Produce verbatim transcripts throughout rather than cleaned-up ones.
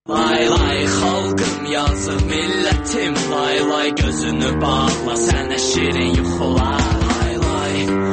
Lay lay xalqım yazıq millətim, lay lay gözünü bağla sənə şirin yuxular. Lay lay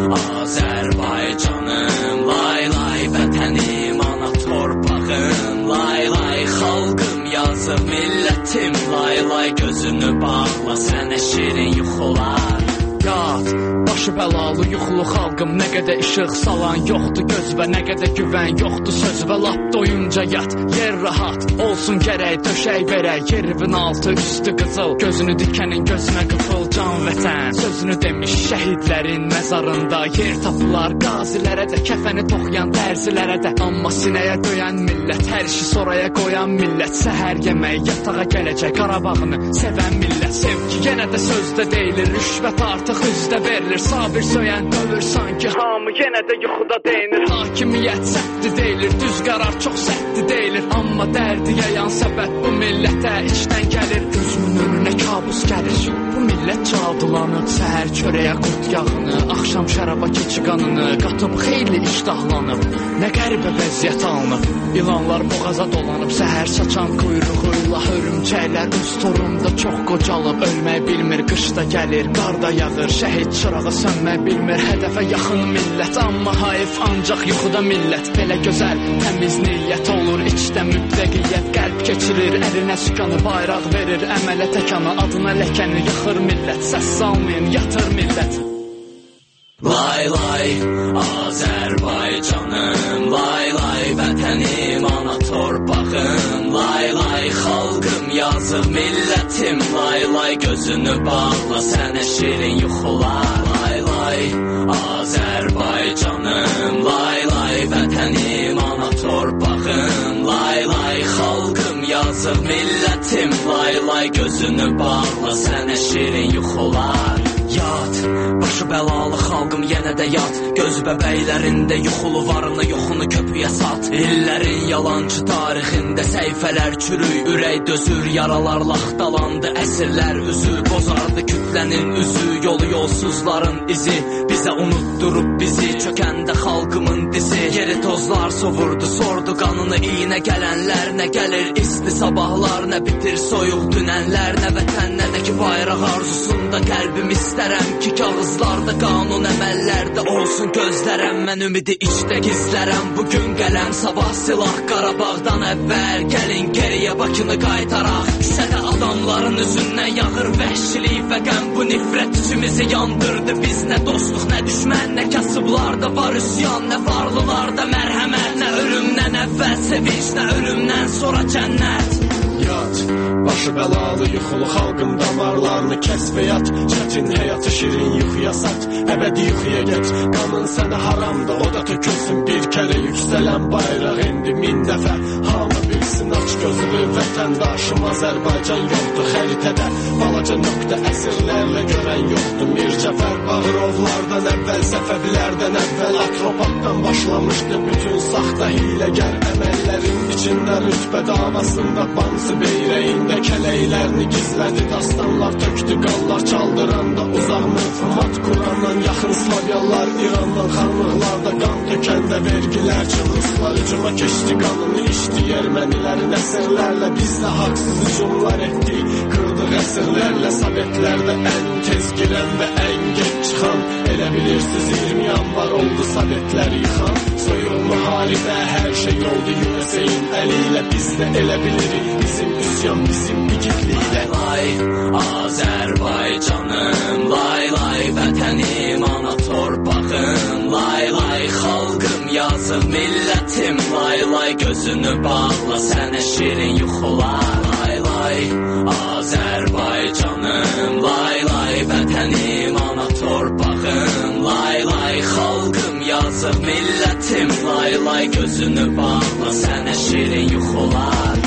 Azərbaycanım, lay lay vətənim, ana torpağım. Lay lay xalqım yazıq millətim, lay lay gözünü bağla sənə şirin yuxular. Yat, başı bəlalı yuxulu xalqım, nə qədər işıq salan yoxdur gözvə, nə qədər güvən yoxdur sözvə, lap doyunca yat, yer rahat olsun gərək, döşək verək, yerivin altı üstü qızıl, gözünü dikənin gözünə qıfıl, can vətən sözünü demiş şəhidlərin məzarında, yer tapılar qazilərə də, kəfəni toxuyan tərzilərə də, amma sinəyə döyən millət, hər işi soraya qoyan millət, səhər yemək, yatağa gələcək, Qarabağını sevən millət, sevgi yenə də sözdə deyilir, rüşvət artıq üzdə verilir, sabir söyən ölür sanki, hamı yenə də yuxuda deyinir, hakimiyyət səhvdi deyilir, düz qərar çox səhvdi deyilir, amma dərdi yayan səbət bu millətə içdən gəlir, gözümün önünə kabus gəlir, bu millət çaldılanıb, səhər çörəyə qurt yağını, axşam şəraba keçi qanını, qatıb xeyli iştahlanıb, nə qəribə vəziyyət alınıb, ilanlar boğaza dolanıb, səhər saçan quyruğuyla hörümçəklər öz torunda çox qocalıb, ölmək bilmir, qışda gəlir, qarda yağır, şəhid çırağı sönmək bilmir, hədəfə yaxın millət, amma hayf ancaq yuxuda millət, belə gözəl, təmiz niyyət olur, içdə mütləqiyyət, qəlb keçirir, əlinə sükanı, bayraq verir, əmələ təkanı, adına ləkəni yıxır millət, səs salmayın, yatır millət. Lay lay Azərbaycanım, lay lay vətənim, ana torpağım, lay lay xalqım yazıq millətim, lay lay gözünü bağla sənə şirin yuxular. Lay lay Azərbaycanım, lay lay vətənim, ana torpağım, lay lay xalqım yazıq millətim, lay lay gözünü bağla sənə şirin yuxular. Yat, başı bəlalı xalqım yenə də yat, göz bəbəklərində yuxulu varını yoxunu köpüyə sat, illərin yalancı tarixində səhifələr çürük, ürək dözür, yaralar laxtalandı, əsrlər üzü bozardı kütlənin üzü, yolu yolsuzların izi, bizə unutturub bizi, çökəndə xalqımın dizi, geri tozlar sovurdu, sordu qanını iynə gələnlər, nə gəlir isti sabahlar, nə bitir soyuq dünənlər, nə vətən, nə də ki bayraq arzusunda qəlbim istərəm ki kağızlarda, qanun əməllərdə olsun gözlərəm, mən ümidi içdə gizlərəm, bugün qələm, sabah silah, Qarabağdan əvvəl, gəlin geriyə Bakını qaytaraq, kisədə adamların üzündən yağır vəhşilik və qəm, bu nifrət içimizi yandırdı, biz nə dostluq, nə düşmən, nə kasıblarda var üsyan, nə varlılarda mərhəmət, nə ölümdən əvvəl sevinç, nə ölümdən sonra cənnət. Yat, başı bəlalı yuxulu xalqım damarlarını kəs və yat, çətin həyatı şirin yuxuya sat, əbədi yuxuya get, qanın sənə haramda, o da tökülsün bir kərə, yüksələn bayraq indi min dəfə, hamı bilsin aç gözlü vətəndaşım, Azərbaycan yoxdur xəritədə, balaca nöqtə əsrlərlə görən yoxdur, Mircəfər Bağırovlardan əvvəl, Səfəvilərdən əvvəl, Atropatdan başlamışdı bütün saxta hiləgər əməllərin içində, rütbə davasında bansı beyrəyində kələklərini gizlədi, dastanlar töktü, qallar çaldıranda, uzaq mövhumat Qurandan yaxın Slavyanlar, İrandan xanlıqlarda qan tökəndə, vergilərçi Ruslar hücuma keçdi, qanını içdi, ermənilərin əsrlərlə biz də haqsız hücumlar etdik, qırdıq əsrlərlə Sovetlərdə ən tez girən və ən geç çıxan, elə bilirsiniz iyirmi yanvar oldu Sovetlər yıxan, soyuq müharibə hər şey oldu U S A-in əli ilə, biz də elə bilirik, bizim üsyan, bizim igidliklə. Lay Azərbaycanım, lay lay vətənim, ana torpağım, lay lay xalqım yazıq millətim, lay lay gözünü bağla sənə şirin yuxular. Lay lay Azərbaycanım, lay lay vətənim, ana torpağım, lay lay xalqım yazıq millətim, lay lay gözünü bağla sənə şirin yuxular.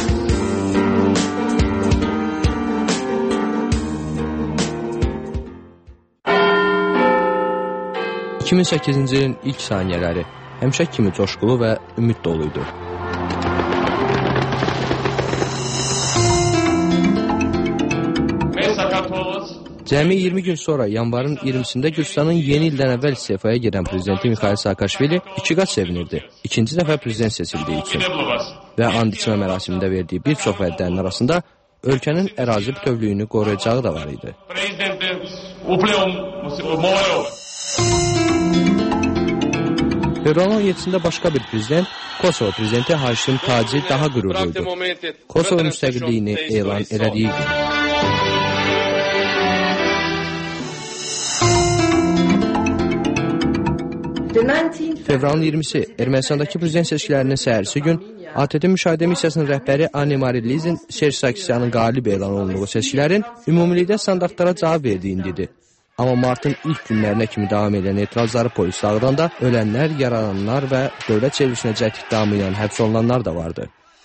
iki min səkkizinci ilin ilk saniyələri həmişə kimi coşqulu və ümid doluydu. Cəmi iyirmi gün sonra yanvarın iyirmisində Gürcüstanın yeni ildən əvvəl istefaya gedən prezidenti Mikhail Saakashvili iki qat sevinirdi. İkinci dəfə prezident seçildiyi üçün. və and içmə mərasimində verdiyi bir çox vədlərin arasında ölkənin ərazi bütövlüyünü qoruyacağı da var idi. Fevralın on yeddisində başqa bir prezident, Kosovo prezidenti Haşim Taci daha qürurluydu. Kosovo müstəqilliyini elan elədiyi gün. Fevralın iyirmisi Ermənistandakı prezident seçkilərinin səhərisi gün A T T müşahidə missiyasının rəhbəri Anne Marilizin Serj Sarkisyanın qalib elan olunduğu seçkilərin ümumilikdə standartlara cavab verdiyini dedi. Amma martın ilk günlərinə kimi davam edən etirazları polis dağıdanda ölənlər, yaralananlar və dövlət çevrilişinə cəhd iddiamı ilə həbs olunanlar da vardı.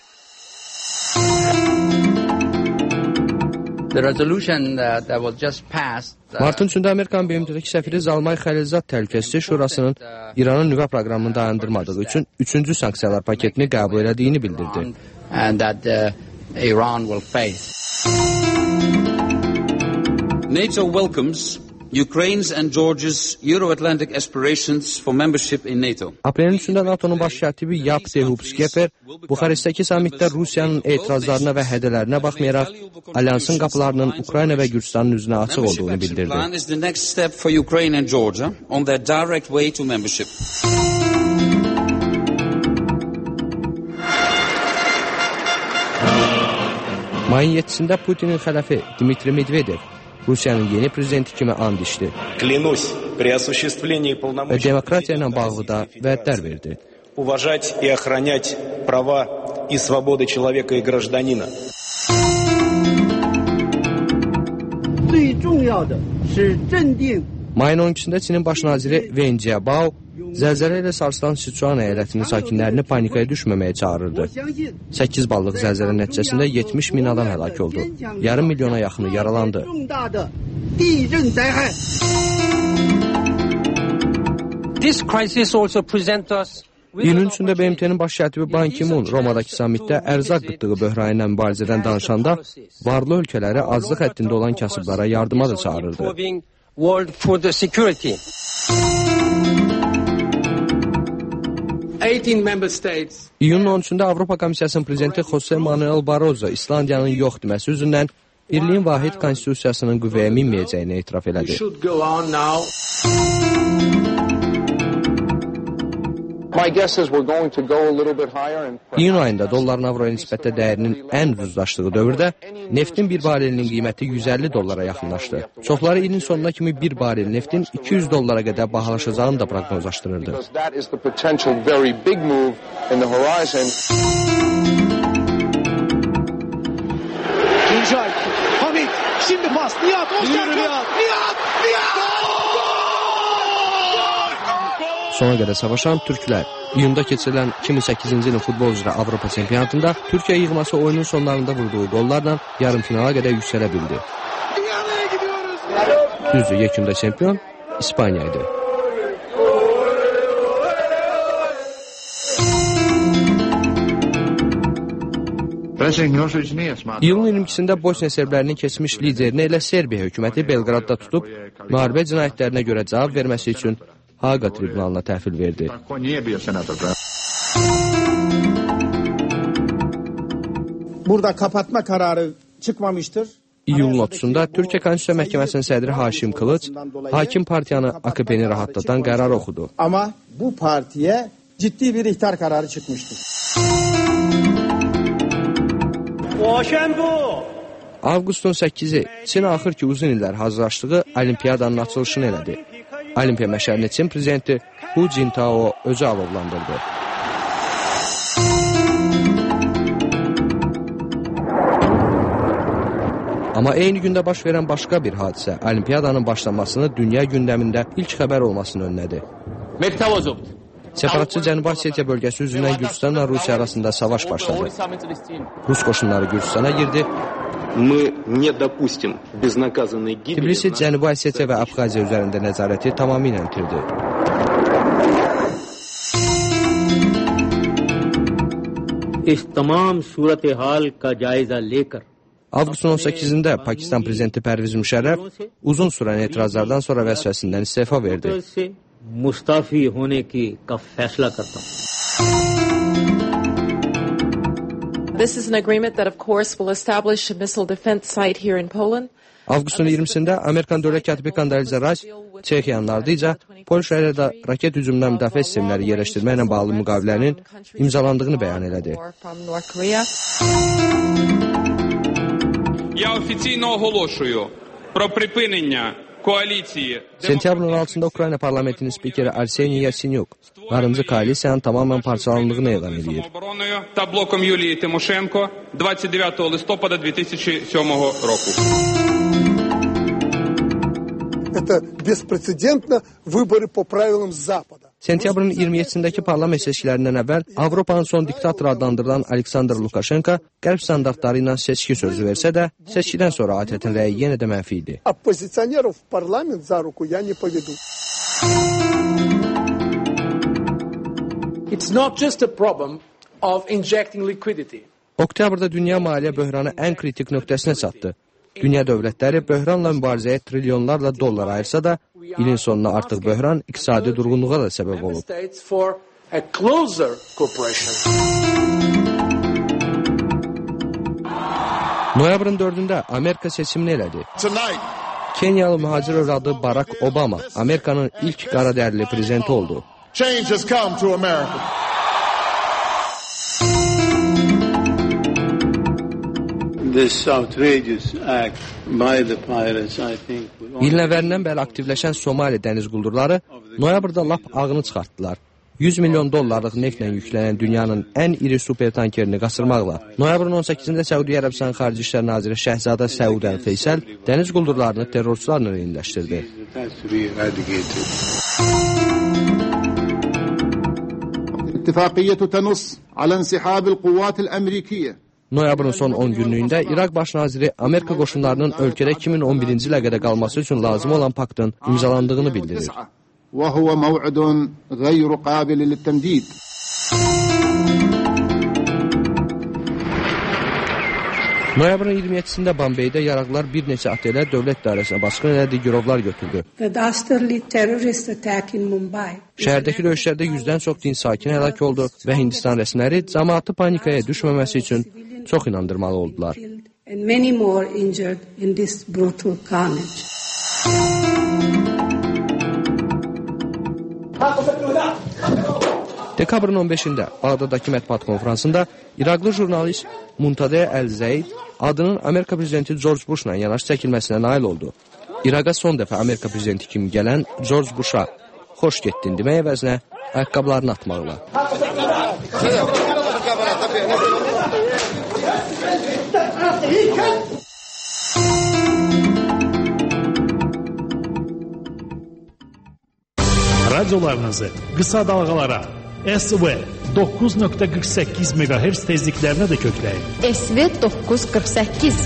Martın üçündə Amerikanın B M T'dəki səfiri Zalmay Xəlilzad Təhlükəsizlik Şurasının İranın nüvə proqramını dayandırmadığı üçün üçüncü sanksiyalar paketini qəbul elədiyini bildirdi. NATO welcomes Ukraine's and Georgia's Euro-Atlantic aspirations for membership in NATO. Aprelin üçündə NATO'nun baş katibi Yap Dehub-Skeper Buxarestdəki samitdə Rusiyanın etirazlarına və hədələrinə baxmayaraq alyansın qapılarının Ukrayna və Gürcüstanın üzünə açıq olduğunu bildirdi. Plan is the next step for Ukraine and Georgia on their direct way to membership. Mayın yeddisində Putinin xələfi Dmitri Medvedev Rusiyanın yeni prezidenti kimi and içdi və demokratiya ilə bağlı da vədlər verdi. Уважать и охранять права и свободы человека и гражданина. Mayın on ikisində Çinin baş naziri Wen Jiabao zəlzələ ilə sarsılan Sichuan əyalətinin sakinlərini panikaya düşməməyə çağırırdı. səkkiz ballıq zəlzələ nəticəsində yetmiş min adam həlak oldu. Yarım milyona yaxını yaralandı. İyunun üçündə B M T'nin baş katibi Ban Ki-moon Romadakı samitdə ərzaq qıtlığı böhranı ilə mübarizədən danışanda varlı ölkələri azlıq həddində olan kasıblara yardıma da çağırırdı. İyunun on üçündə Avropa Komissiyasının prezidenti Jose Manuel Barroso İslandiyanın yox deməsi üzündən birliyin vahid konstitusiyasının qüvvəyə minməyəcəyini etiraf elədi. İyun ayında dolların avroya nisbətdə dəyərinin ən ucuzlaşdığı dövrdə neftin bir barelinin qiyməti yüz əlli dollara yaxınlaşdı. Çoxları ilin sonuna kimi bir barel neftin iki yüz dollara qədər bahalaşacağını da proqnozlaşdırırdı. Hamit, şimdi pas, Nihat, Nihat, Nihat, Nihat! Sona qədər savaşan türklər iyunda keçirilən iki min səkkizinci ilin futbol üzrə Avropa çempionatında Türkiyə yığması oyunun sonlarında vurduğu qollarla yarım finala qədər yüksələ bildi. Düzdür, yekunda çempion İspaniya idi. İyulun iyirmi ikisində Bosniya serblərinin keçmiş liderini elə Serbiya hökuməti Belqradda tutub müharibə cinayətlərinə görə cavab verməsi üçün Haqa tribunalına təhvil verdi. Burada kapatma kararı çıkmamıştır. İyulun otuzunda Türkiyə Konstitusiya Məhkəməsinin sədri Haşim Kılıç hakim partiyanı A K P'ni rahatlatan qərar oxudu. Ama bu partiye ciddi bir ihtar kararı çıkmıştır. Avqustun səkkizi Çin axır ki uzun illər hazırlaşdığı olimpiyadanın açılışını elədi. Olimpiya məşərini Çin prezidenti Hu Jintao özü alovlandırdı. Amma eyni gündə baş verən başqa bir hadisə olimpiyadanın başlamasını dünya gündəmində ilk xəbər olmasını önlədi. Separatçı Cənubi Osetiya bölgəsi üzündən Gürcüstanla Rusiya arasında savaş başladı. Rus qoşunları Gürcüstana girdi. Tbilisi Cənubi Osetiya və Abxaziya üzərində nəzarəti tamamilə itirdi. Avqustun on səkkizində Pakistan prezidenti Pərviz Müşərrəf uzun sürən etirazlardan sonra vəzifəsindən istefa verdi. Mustafi होने की का फैसला करता हूँ। This is an agreement that of course will establish a missile defense site here in Poland. Avqustun iyirmisində Amerikan dövlət katibi Kondolizə Rice Çexiyanın ardınca Polşa ilə də raket hücumundan müdafiə sistemləri yerləşdirməklə bağlı müqavilənin imzalandığını bəyan elədi. Я офіційно оголошую про припинення коаліції. Sentyabrın on altısında Ukrayna parlamentinin spikeri Arseniy Yatsenyuk narıncı koalisiyanın tamamen parçalandığını elan edir. Та блоком Юлії Тимошенко двадцять дев'ятого листопада дві тисячі сьомого року. Это беспрецедентно выборы по правилам Запада. Sentyabrın iyirmi yeddisindəki parlament seçkilərindən əvvəl Avropanın son diktator adlandırılan Aleksandr Lukashenko qərb standartları ilə seçki sözü versə də, seçkidən sonra A T T-nin rəyi yenə də mənfi idi. Оппозиционеров в парламент за руку я не поведу. It's not just a problem of injecting liquidity. Oktyabrda dünya maliyyə böhranı ən kritik nöqtəsinə çatdı. Dünya dövlətləri böhranla mübarizəyə trilyonlarla dollar ayırsa da, ilin sonuna artıq böhran iqtisadi durğunluğa da səbəb olub. Noyabrın dördündə Amerika seçimini elədi. Kenyalı mühacir övladı Barack Obama Amerikanın ilk qaradərili prezidenti oldu. Change has come to America. This outrageous act by the pirates, I think. İlin əvvəlindən bəri aktivləşən Somali dəniz quldurları noyabrda lap ağını çıxartdılar. yüz milyon dollarlıq neftlə yüklənən dünyanın ən iri supertankerini qaçırmaqla. Noyabrın on səkkizində Səudiyyə Ərəbistan Xarici İşlər Naziri Şəhzadə Səud Əl-Feysəl dəniz quldurlarını terrorçularla eyniləşdirdi. İttifaqiyyə tənus alə insihab el-quvvat el-Amerikiyyə. Noyabrın son on günlüyündə İraq baş naziri Amerika qoşunlarının ölkədə iki min on birinci ilə qədər qalması üçün lazım olan paktın imzalandığını bildirir. وهو موعد غير قابل للتمديد. Noyabrın iyirmi yeddisində Bambeydə yaraqlar bir neçə otelə dövlət dairəsinə basqın elədiyi girovlar götürdü. Şəhərdəki döyüşlərdə yüzdən çox din sakin həlak oldu və Hindistan rəsmiləri cəmaatı panikaya düşməməsi üçün çox inandırmalı oldular. Dekabrın on beşində Bağdadakı mətbuat konfransında İraqlı jurnalist Muntadeh Əl-Zeyd adının Amerika prezidenti George Bushla yanaşı çəkilməsinə nail oldu. İraqa son dəfə Amerika prezidenti kimi gələn George Bush'a xoş getdin demək əvəzinə ayaqqabılarını atmaqla. Radiolarınızı qısa dalğalara S V doqquz nöqtə qırx səkkiz meqahertz tezliklərinə də kökləyin. S V doqquz qırx səkkiz.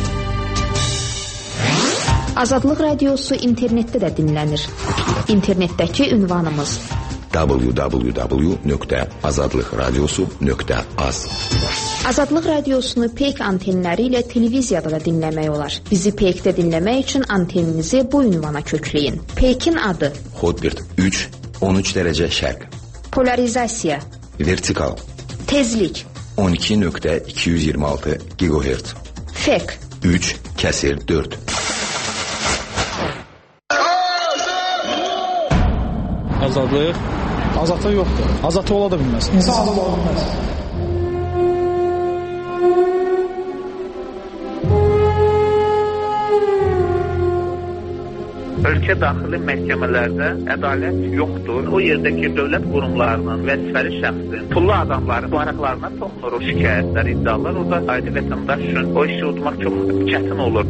Azadlıq radiosu internetdə də dinlənir. İnternetdəki ünvanımız w w w nöqtə azadlıq radiosu nöqtə az. Azadlıq radiosunu peyk antenləri ilə televiziyada da dinləmək olar. Bizi peykdə dinləmək üçün anteninizi bu ünvana kökləyin. Peykin adı Hotbird üç on üç dərəcə şərq. Polarizasiya Vertikal Tezlik on iki nöqtə iki yüz iyirmi altı gigahertz. Fek üç kəsir dörd. Azadlıq Azadlıq yoxdur. Azadlıq ola da bilməz. İnsan azad ola bilməz. Ölkə daxili məhkəmələrdə ədalət yoxdur. O yerdəki dövlət qurumlarının vəzifəli şəxsin, pullu adamların varaqlarına toxunur o şikayətlər, iddialar. Orada adi vətəndaş üçün o işi udmaq çox çətin olur.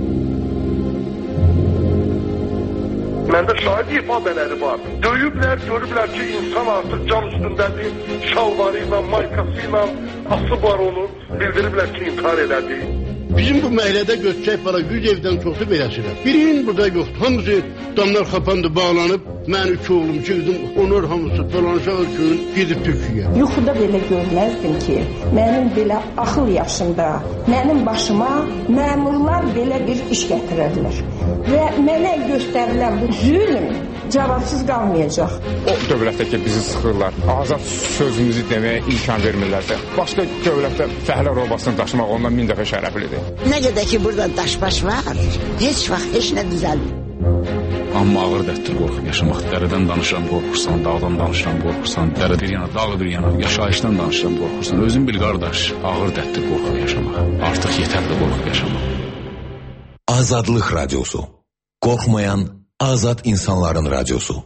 Məndə şahid ifadələri var. Döyüblər, görüblər ki, insan artıq can üstündədir, şalvarı ilə, maykası ilə asıb var onu, bildiriblər ki, intihar elədi. Bizim bu məhəllədə göçəcək para yüz evdən çoxu beləsidir. Birinin burada yoxdur. Hamısı damlar xapandı, bağlanıb. mən iki oğlum girdim, onlar hamısı falanca gün gidib Türkiyə. Yuxuda belə görməzdim ki, mənim belə axıl yaşımda, mənim başıma məmurlar belə bir iş gətirərlər. Və mənə göstərilən bu zülm cavabsız qalmayacaq. O dövlətdə ki, bizi sıxırlar, azad sözümüzü deməyə imkan vermirlərsə, başqa dövlətdə fəhlə robasını daşımaq ondan min dəfə şərəflidir. Nə qədər ki, burada daş-baş var, heç vaxt heç nə düzəlmir. Amma ağır dərddir qorxub yaşamaq. Dərədən danışıram, qorxursan, dağdan danışıram, qorxursan, dərə bir yana, dağ bir yana, yaşayışdan danışıram, qorxursan. Özün bil, qardaş, ağır dərddir qorxub yaşamaq. Artıq yetərli qorxub yaşamaq. Azadlıq Radyosu. Qorxmayan azad insanların radyosu.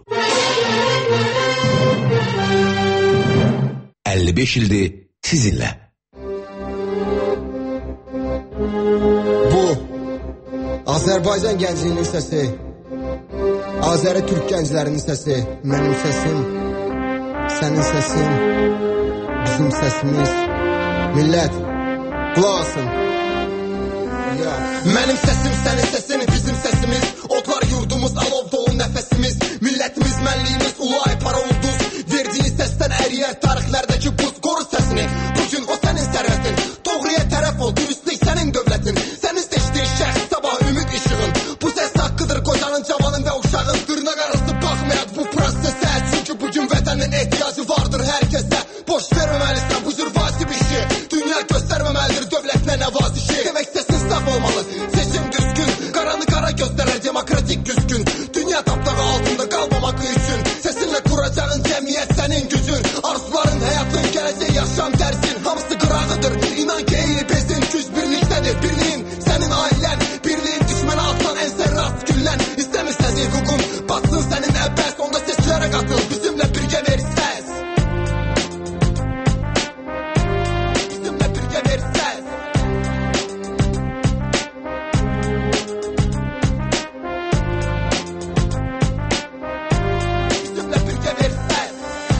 əlli beş ildir sizinlə. Bu Azərbaycan gəncliyinin səsi, Azəri Türk gənclərinin səsi, mənim səsim, sənin səsin, bizim səsimiz. Millət, qulaq asın. Mənim səsim, sənin səsin, bizim səsimiz. Otlar yurdumuz, alov dolu nəfəsimiz. Millətimiz, mənliyimiz, ulay para ulduz. Verdiyin səsdən əriyər tarixlərdəki buz. Qoru səsini, bugün o sənin sərvətin. Doğruya tərəf ol, dürüstlük sənin dövlətin. Sənin seçdiyin şəxs, sabah ümid işığın. Bu səs haqqıdır qocanın, cavanın və uşağın. Dırnaq arası baxmayaq bu prosesə. Çünki bugün vətənin ehtiyacı vardır hər kəsə. Boş verməməlisən bu cür vacib işi. Dünya göstərməməlidir dövlətlə nəvazişi. Demək səsin saf olmalı, seçim düzgün. Qaranı qara göstərər demokratik güzgün. Dünya tapdağı altında qalmamaq üçün. Səsinlə quracağın cəmiyyət sənin gücün. Arzuların, həyatın, gələcək, yaşam dərsin. Hamısı qırağıdır, inan ki eyni bezin. Güc birlikdədir, birliyin, sənin ailən. Birliyin düşmənə atsan ənsən rast güllən. İstəmirsən hüququn, batsın sənin əbəs. Onda seçkilərə qatıl, bizimlə birgə ver səs. Bizimlə birgə ver səs. Bizimlə birgə ver səs.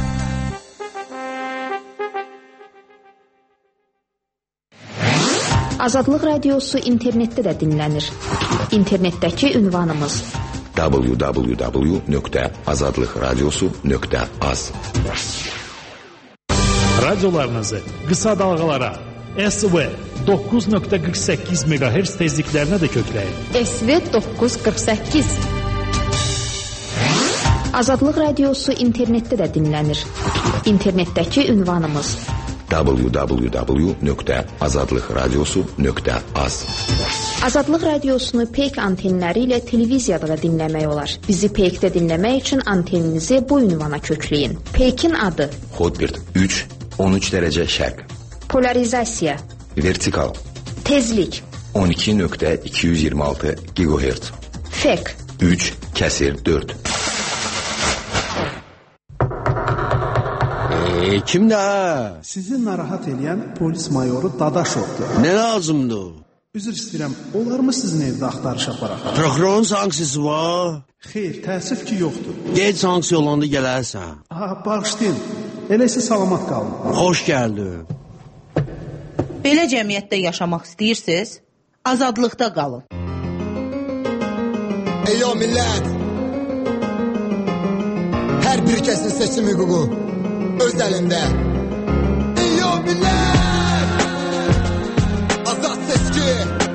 Azadlıq Radiosu internetdə də dinlənir. İnternetdəki ünvanımız w w w nöqtə azadlıq radiosu nöqtə az. Radiolarınızı qısa dalğalara S V doqquz nöqtə qırx səkkiz meqahertz tezliklərinə də kökləyin. S V doqquz qırx səkkiz. Azadlıq Radiosu internetdə də dinlənir. İnternetdəki ünvanımız w w w nöqtə azadlıq radiosu nöqtə az. Azadlıq Radiosunu Peyk antenləri ilə televiziyada da dinləmək olar. Bizi Peykdə dinləmək üçün anteninizi bu ünvana kökləyin. Peykin adı Hotbird üç on üç dərəcə şərq. Polarizasiya Vertikal Tezlik on iki nöqtə iki yüz iyirmi altı gigahertz. Fek üç kəsir dörd. Eee kimdə? Sizi narahat edən polis mayoru Dadaşovdur. Nə lazımdır? Üzr istəyirəm, olar mı sizin evdə axtarış aparaq? Prokurorun sanksiyası var? Xeyr, təəssüf ki, yoxdur. Gec sanksiya olanda gələrsən. Ha, bağışlayın. Elə isə salamat qalın. Xoş gəldin. Belə cəmiyyətdə yaşamaq istəyirsiniz? Azadlıqda qalın. Ey o millət! Hər bir kəsin seçim hüququ öz əlində. Ey o millət! Azad seçki!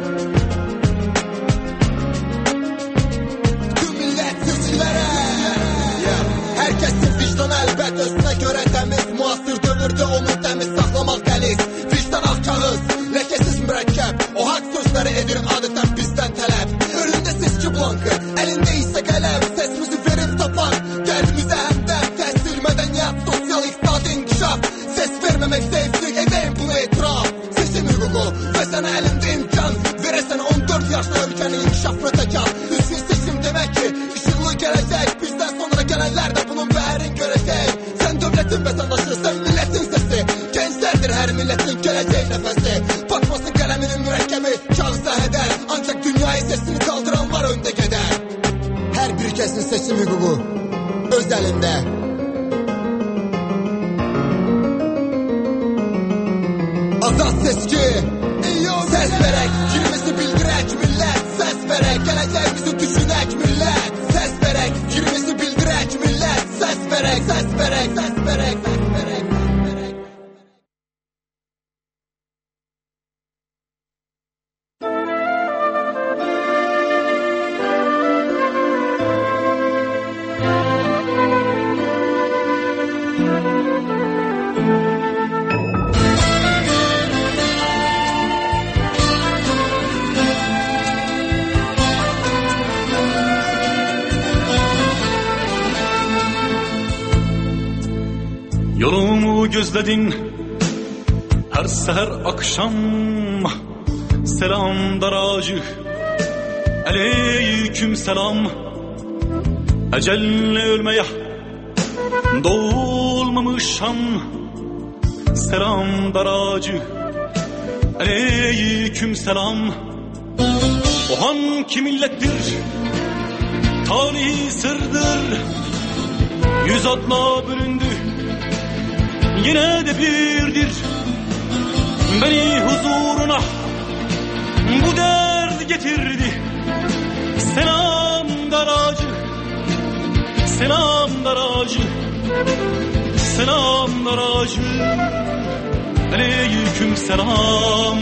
Tüm millət seçkilərə! Hər kəsin vicdan əlbət özünə görə təmiz. Müasir dövrdə onu təmiz saxlamaq dəliz. Vicdan ağ kağız, ləkəsiz mürəkkəb. O haqq sözləri edir adətən bizdən tələb. Önündə seçki blankı, əlində isə qələm. Səsimizi verib tapan, gəldimizə həmdən. Təhsil, mədəniyyət, sosial iqtisadi inkişaf. Səs verməmək zəiflik, edəyim bunu etiraf. Seçim hüququ və sənə əlində imkan. Verəsən on dörd yaşlı ölkənin inkişafına təkan. Düzgün seçim demək ki, işıqlı gələcək. Bizdən sonra gələnlər də bunun bərin görəcək. Sən dövlətin vətəndaşı, sən millətin səsi. Gənclərdir hər millətin gələcək nəfəsi. Batmasın qələminin mürəkkəbi, kağızda hədər. Ancaq dünyayı sesini qaldıran var öndə gedər. Hər bir kəsin seçim hüququ öz əlində. Azad seçki, səs verək, gözledin her seher akşam. Selam daracı, aleyküm selam. Ecelle ölmeye dolmamışam. Selam daracı, aleyküm selam. O hangi millettir, tarihi sırdır. Yüz adla bölündü, yine de birdir. Beni huzuruna bu dert getirdi. Selam daracı, selam daracı, selam daracı, aleyküm selam.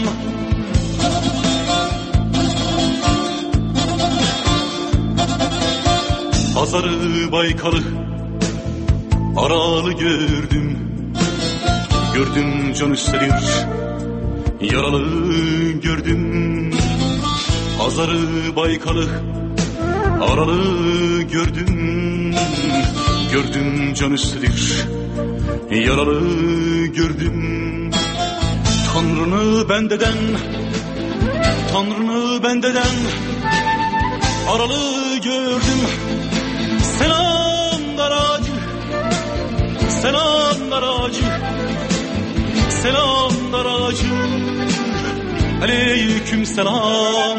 Hazarı Baykal'ı Aralı gördüm, gördüm can üstelir, yaralı gördüm. Hazarı Baykal'ı Aralı gördüm, gördüm can üstelir, yaralı gördüm. Tanrını bendeden, Tanrını bendeden Aralı gördüm. Selam daracı, selam daracı, selam daracı, aleyküm selam.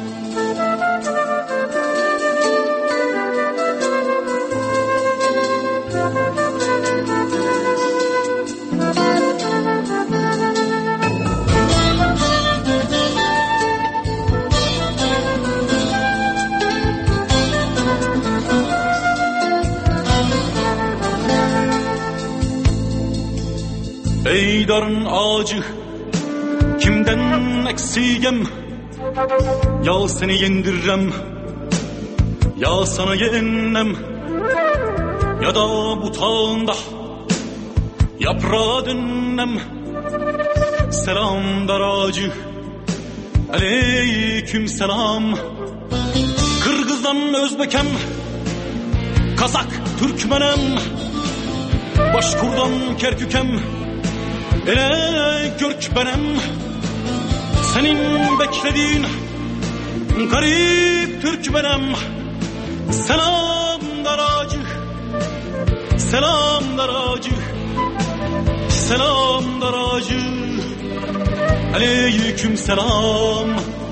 Ey darın ağacı, kimden eksigem? Ya seni yendirrem, ya sana yennem, ya da butağında yaprağa dönnem. Selam daracı, aleyküm selam. Kırgızdan Özbekem, Kazak Türkmenem, Başkurdan Kerkükem, ele Gökbenem. Senin beklediğin garip Türkmenem. Selam daracı, selam daracı, selam daracı, aleyküm selam.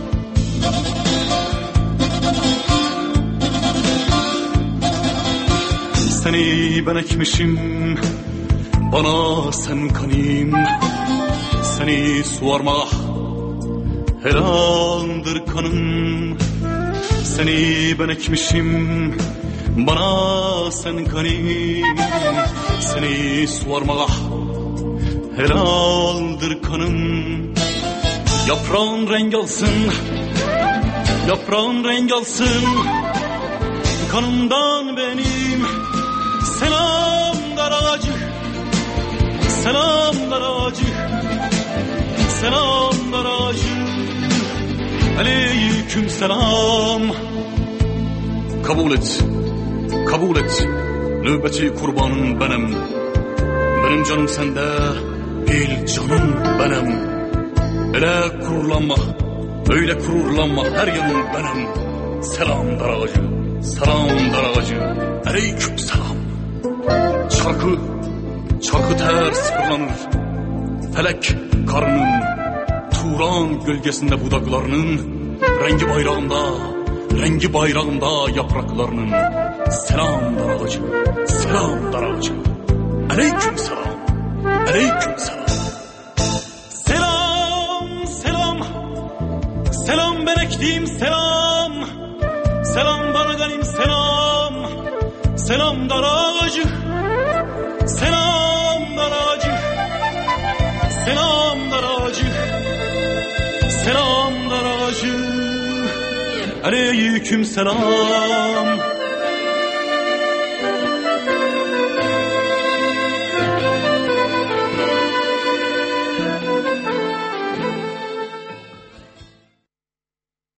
Seni ben ekmişim, bana sen kanayım. Seni suvarmak helaldir kanım. Seni ben ekmişim, bana sen kanayım. Seni suvarmak helaldir kanım. Yaprağın renk alsın, yaprağın renk alsın, kanımdan benim. Selam daracı, selam daracı, selam daracı, aleyküm selam. Kabul et, kabul et, nöbeti kurbanın benim. Benim canım sende, bil canım benim. Öyle kururlanma, öyle kururlanma, her yanım benim. Selam daracı, selam daracı, aleyküm selam. Çarkı, çarkı ters fırlanır. Felek karının, Turan gölgesinde budaklarının, rengi bayrağında, rengi bayrağında yapraklarının. Selam daracı, selam daracı, aleyküm selam, aleyküm selam. Selam, selam, selam ben ektiğim selam. Selam bana ganim selam, selam daracı, selam daracı, selam daracı, selam daracı, aleyküm selam.